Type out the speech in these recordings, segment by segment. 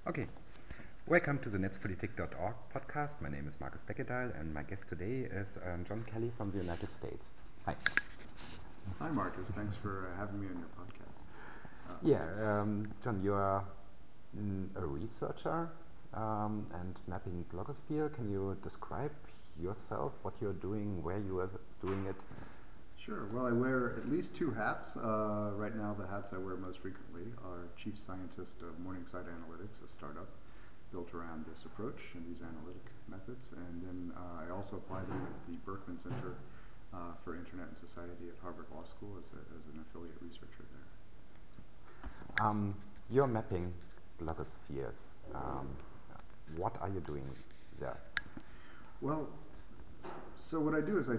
Okay, welcome to the netzpolitik.org podcast. My name is Marcus Beckedahl, and my guest today is John Kelly from the United States. Hi. Hi, Marcus. Thanks for having me on your podcast. John, you are a researcher and mapping blogosphere. Can you describe yourself, what you're doing, where you are doing it? Sure. Well, I wear at least two hats. Right now, the hats I wear most frequently are Chief Scientist of Morningside Analytics, a startup built around this approach and these analytic methods. And then I also apply them at the Berkman Center for Internet and Society at Harvard Law School as an affiliate researcher there. You're mapping blogospheres. What are you doing there? Well, so what I do is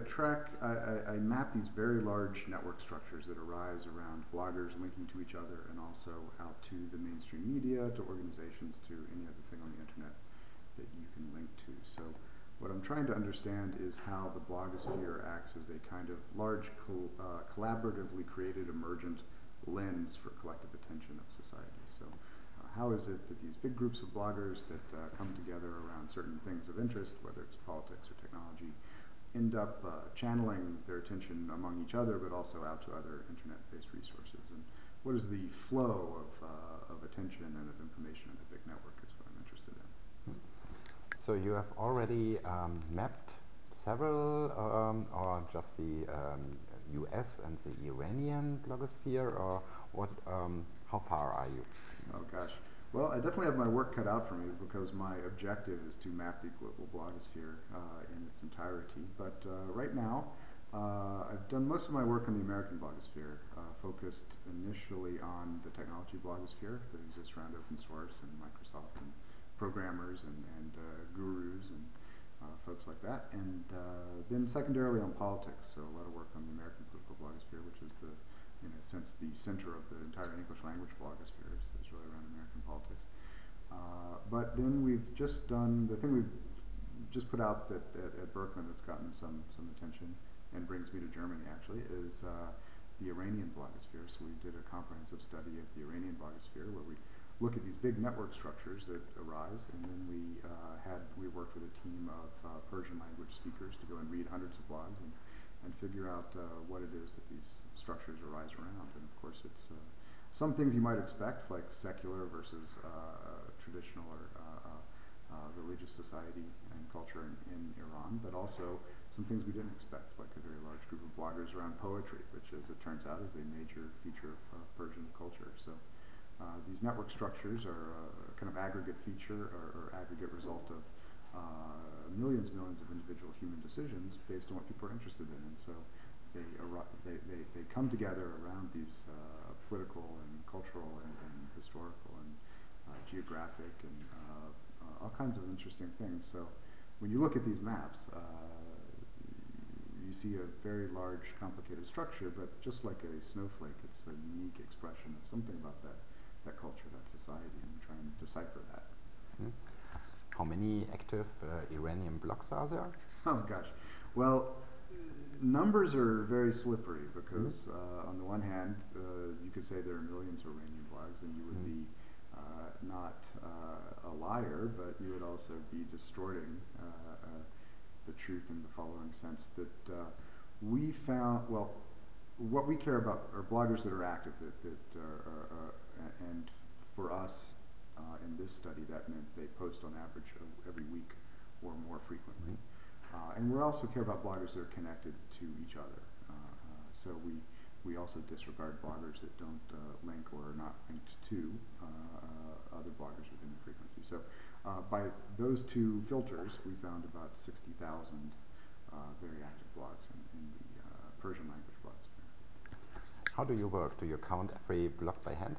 I map these very large network structures that arise around bloggers linking to each other and also out to the mainstream media, to organizations, to any other thing on the internet that you can link to. So what I'm trying to understand is how the blogosphere acts as a kind of large collaboratively created emergent lens for collective attention of society. So how is it that these big groups of bloggers that come together around certain things of interest, whether it's politics or technology, end up channeling their attention among each other, but also out to other internet-based resources? And what is the flow of attention and of information in a big network is what I'm interested in. So you have already mapped several, or just the US and the Iranian blogosphere, or what? How far are you? Oh gosh. Well, I definitely have my work cut out for me because my objective is to map the global blogosphere in its entirety. But right now, I've done most of my work on the American blogosphere, focused initially on the technology blogosphere that exists around open source and Microsoft and programmers and gurus and folks like that. And then secondarily on politics, so a lot of work on the American political blogosphere, which is in a sense, the center of the entire English language blogosphere is really around American politics. But then we've just done the thing we've just put out that at Berkman that's gotten some attention and brings me to Germany actually is the Iranian blogosphere. So we did a comprehensive study of the Iranian blogosphere where we look at these big network structures that arise, and then we worked with a team of Persian language speakers to go and read hundreds of blogs and figure out what it is that these structures arise around. And of course, it's some things you might expect, like secular versus traditional or religious society and culture in Iran, but also some things we didn't expect, like a very large group of bloggers around poetry, which, as it turns out, is a major feature of Persian culture. So these network structures are a kind of aggregate feature or aggregate result of millions and millions of individual human decisions based on what people are interested in. And so they come together around these political and cultural and historical and geographic and all kinds of interesting things. So when you look at these maps, you see a very large, complicated structure, but just like a snowflake, it's a unique expression of something about that culture, that society, and we try and decipher that. Mm-hmm. How many active Iranian blogs are there? Oh gosh. Well, numbers are very slippery because on the one hand, you could say there are millions of Iranian blogs, and you would be not a liar, but you would also be distorting the truth in the following sense that we found, well, what we care about are bloggers that are active, and for us in this study that meant they post on average every week or more frequently. And we also care about bloggers that are connected to each other. So we also disregard bloggers that don't link or are not linked to other bloggers within the frequency. So by those two filters, we found about 60,000 very active blogs in the Persian language blogs. How do you work? Do you count every blog by hand?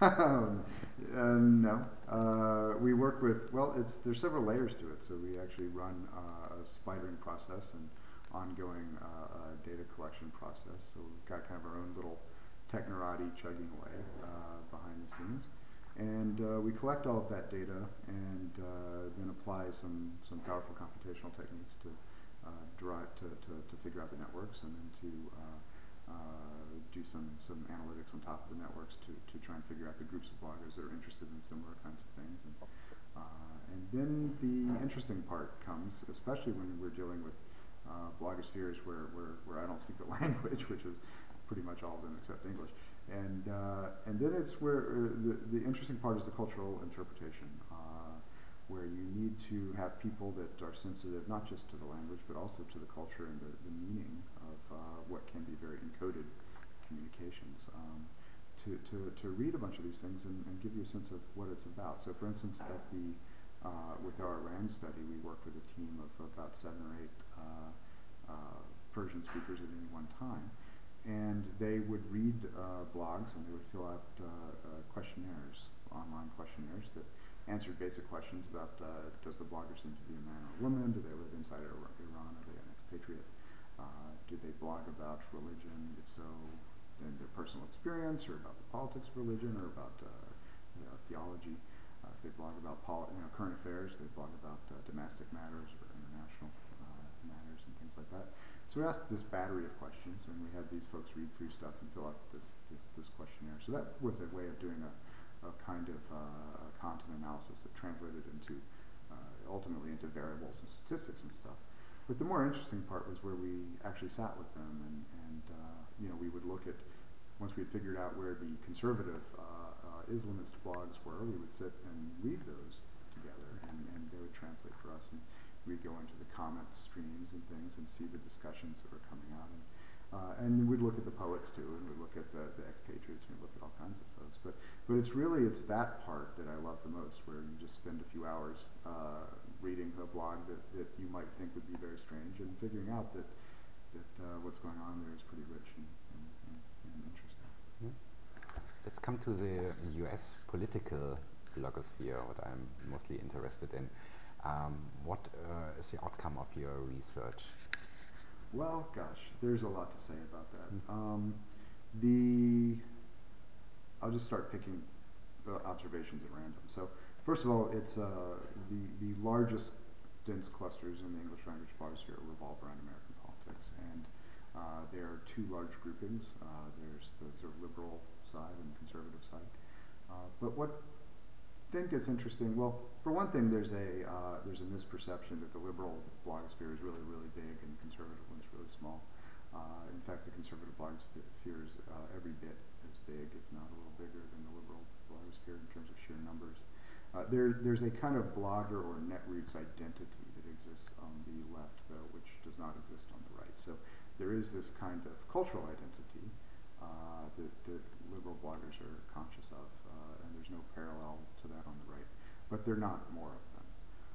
No. We work with, well, there's several layers to it. So we actually run a spidering process and ongoing data collection process. So we've got kind of our own little technorati chugging away behind the scenes. And we collect all of that data and then apply some powerful computational techniques to figure out the networks and then to do some analytics on top of the networks to try and figure out the groups of bloggers that are interested in similar kinds of things. And then the interesting part comes, especially when we're dealing with blogospheres where I don't speak the language, which is pretty much all of them except English. And then it's where the interesting part is the cultural interpretation, where you need to have people that are sensitive not just to the language but also to the culture and the meaning of what can be very encoded communications. To read a bunch of these things and give you a sense of what it's about. So, for instance, with our RAM study, we worked with a team of about 7 or 8 Persian speakers at any one time, and they would read blogs and they would fill out questionnaires, online questionnaires that answered basic questions about does the blogger seem to be a man or a woman, do they live inside Iran, are they an expatriate, do they blog about religion, if so, then their personal experience, or about the politics of religion, or about theology. If they blog about current affairs, they blog about domestic matters or international matters and things like that. So we asked this battery of questions, and we had these folks read through stuff and fill out this questionnaire. So that was a way of doing a kind of content analysis that translated into ultimately into variables and statistics and stuff. But the more interesting part was where we actually sat with them, and we would look at, once we had figured out where the conservative Islamist blogs were, we would sit and read those together, and they would translate for us, and we'd go into the comment streams and things and see the discussions that were coming out. And then we'd look at the poets too, and we'd look at the expatriates, and we'd look at all kinds of folks. But it's that part that I love the most, where you just spend a few hours reading a blog that you might think would be very strange, and figuring out that what's going on there is pretty rich and interesting. Mm-hmm. Let's come to the US political blogosphere, what I'm mostly interested in. What is the outcome of your research? Well, gosh, there's a lot to say about that. I'll just start picking observations at random. So, first of all, it's the largest dense clusters in the English language blogosphere revolve around American politics, and there are two large groupings. There's the sort of liberal side and the conservative side. But what then gets interesting, well, for one thing, there's a misperception that the liberal blogosphere is really, really big and the conservative one is really small. In fact, the conservative blogosphere is every bit as big, if not a little bigger, than the liberal blogosphere in terms of sheer numbers. There's a kind of blogger or netroots identity that exists on the left, though, which does not exist on the right. So there is this kind of cultural identity that liberal bloggers are conscious of, and there's no parallel to that on the right. But there are not more of them.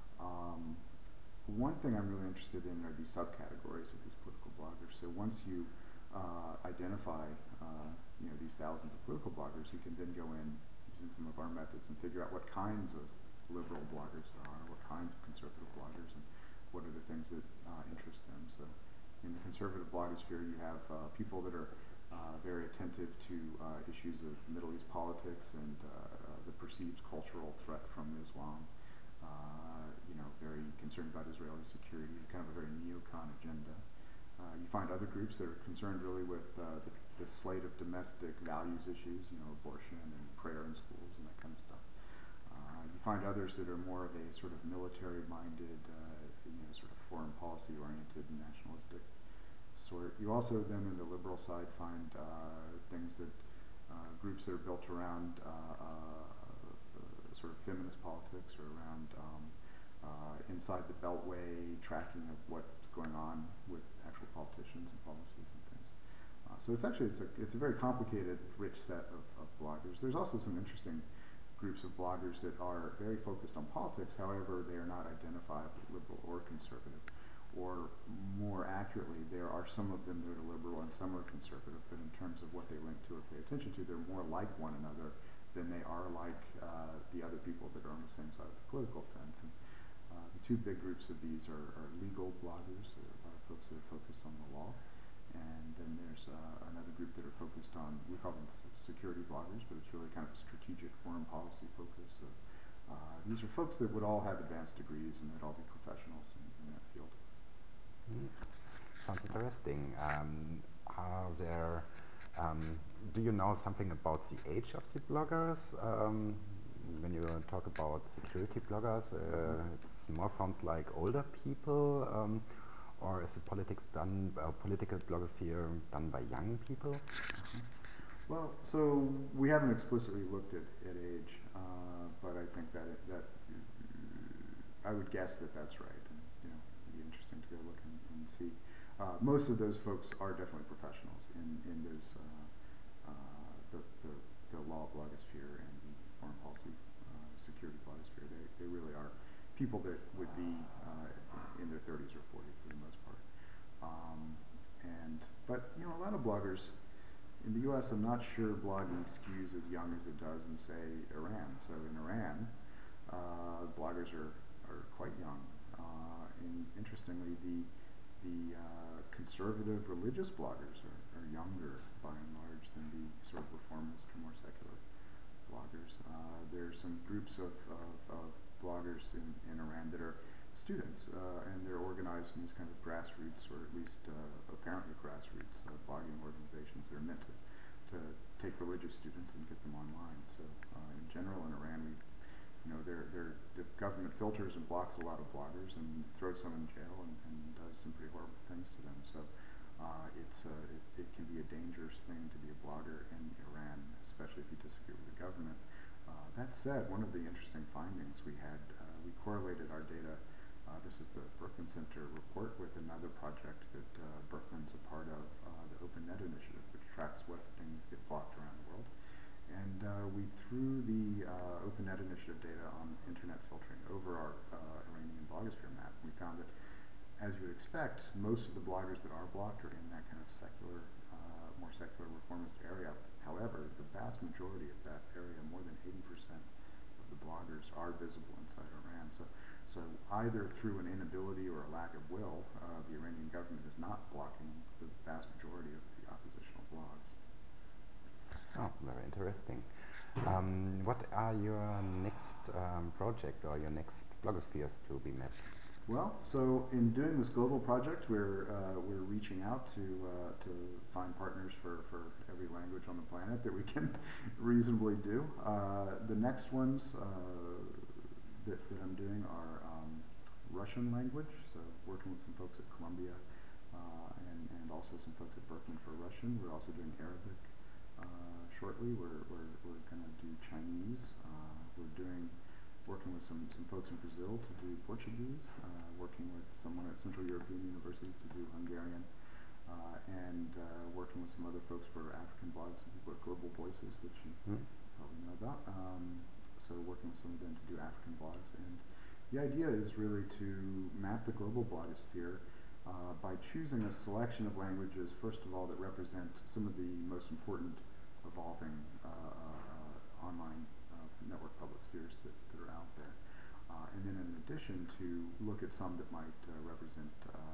One thing I'm really interested in are these subcategories of these political bloggers. So once you identify these thousands of political bloggers, you can then go in using some of our methods and figure out what kinds of liberal bloggers there are, what kinds of conservative bloggers, and what are the things that interest them. So in the conservative blogosphere, you have people that are very attentive to issues of Middle East politics and the perceived cultural threat from Islam. Very concerned about Israeli security, kind of a very neocon agenda. You find other groups that are concerned really with the slate of domestic values issues, abortion and prayer in schools and that kind of stuff. You find others that are more of a sort of military-minded, sort of foreign policy-oriented and nationalistic sort. You also then in the liberal side find things that groups that are built around sort of feminist politics or around inside the beltway tracking of what's going on with actual politicians and policies and things. So it's a very complicated, rich set of bloggers. There's also some interesting groups of bloggers that are very focused on politics. However, they are not identifiably liberal or conservative. Or more accurately, there are some of them that are liberal and some are conservative, but in terms of what they link to or pay attention to, they're more like one another than they are like the other people that are on the same side of the political fence. And the two big groups of these are legal bloggers, so there are a lot of folks that are focused on the law, and then there's another group that are focused on, we call them security bloggers, but it's really kind of a strategic foreign policy focus. So these are folks that would all have advanced degrees and they'd all be professionals in that field. Sounds interesting. are there, do you know something about the age of the bloggers? When you talk about security bloggers, it more sounds like older people, or is the political blogosphere done by young people? Well, so we haven't explicitly looked at age, but I think that I would guess that that's right, and it'd be interesting to go look and see. Most of those folks are definitely professionals in those the law blogosphere and the foreign policy security blogosphere. They really are people that would be in their 30s or 40s for the most part. Um, but a lot of bloggers in the U.S., I'm not sure blogging skews as young as it does in, say, Iran. So in Iran, bloggers are quite young. And interestingly, the conservative religious bloggers are younger by and large than the sort of reformist or more secular bloggers. There are some groups of bloggers in Iran that are students, and they're organized in these kind of grassroots, or at least apparently grassroots, blogging organizations that are meant to take religious students and get them online. So in general, in Iran, the government filters and blocks a lot of bloggers and throws some in jail and does some pretty horrible things to them. So it can be a dangerous thing to be a blogger in Iran, especially if you disagree with the government. That said, one of the interesting findings we had, we correlated our data. This is the Berkman Center report with another project that Berkman's a part of, the Open Net Initiative, which tracks what things get blocked around the world. And we threw the Open Net Initiative data on internet filtering over our Iranian blogosphere map. We found that, as you would expect, most of the bloggers that are blocked are in that kind of secular, more secular reformist area. However, the vast majority of that area, more than 80% of the bloggers, are visible inside Iran. So either through an inability or a lack of will, the Iranian government is not blocking the vast majority of the oppositional blogs. Oh, very interesting. What are your next project or your next blogospheres to be mapped? Well, so in doing this global project, we're reaching out to find partners for every language on the planet that we can reasonably do. The next ones that I'm doing are Russian language, so working with some folks at Columbia and also some folks at Berkman for Russian. We're also doing Arabic shortly. We're going to do Chinese. We're working with some folks in Brazil to do Portuguese, working with someone at Central European University to do Hungarian, and working with some other folks for African blogs, some people at Global Voices, which you probably know about. So working with some of them to do African blogs. And the idea is really to map the global blogosphere by choosing a selection of languages, first of all, that represent some of the most important evolving online network public spheres that are out there. And then in addition to look at some that might represent,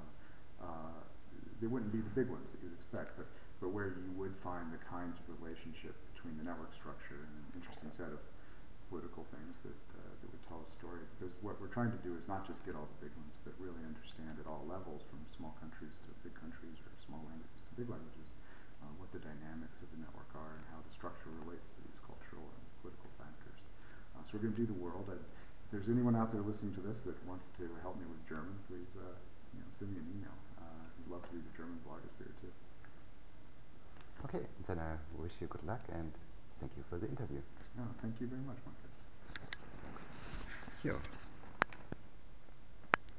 they wouldn't be the big ones that you'd expect, but where you would find the kinds of relationship between the network structure and an interesting set of political things that would tell a story. Because what we're trying to do is not just get all the big ones, but really understand at all levels, from small countries to big countries, or small languages to big languages, what the dynamics of the network are and how the structure relates to these cultural and political factors. So we're going to do the world. If there's anyone out there listening to this that wants to help me with German, please send me an email. I'd love to do the German blogosphere too. Okay, then I wish you good luck and thank you for the interview. Oh, thank you very much, Marcus. Sure.